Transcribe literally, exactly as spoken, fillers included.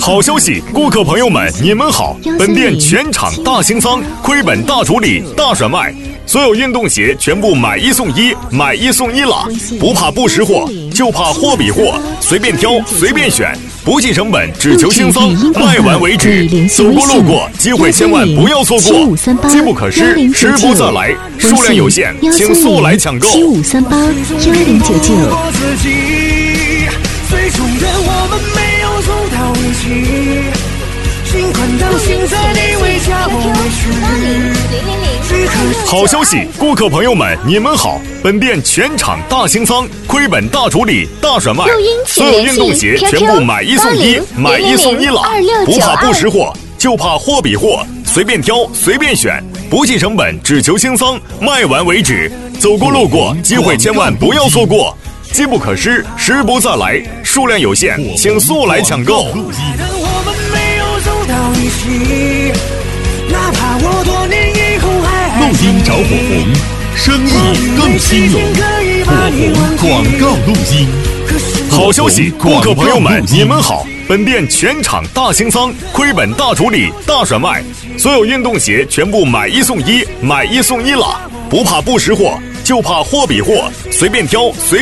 好消息，顾客朋友们，你们好！本店全场大清仓，亏本大处理，大甩卖，所有运动鞋全部买一送一，买一送一啦！不怕不识货，就怕货比货，随便挑，随便选，不计成本，只求清仓，卖完为止。走过路过，机会千万不要错过，机不可失，时不再来，数量有限，请速来抢购。 七五三八幺零九九。 最终的我们没有走到一起，尽管当现在你为家我委屈。 好消息，顾客朋友们，你们好！本店全场大清仓，亏本大处理，大甩卖，所有运动鞋全部买一送一，买一送一啦！不怕不识货，就怕货比货，随便挑，随便选，不计成本，只求清仓，卖完为止。走过路过，机会千万不要错过。机不可失，时不再来，数量有限，请速来抢购。 我们没有走到一起，哪怕我多年以后还录音找火红，生意更兴隆。火红广告录音。 好消息，顾客朋友们，你们好！本店全场大清仓，亏本大处理，大甩卖，所有运动鞋全部买一送一，买一送一啦！不怕不识货，就怕货比货，随便挑，随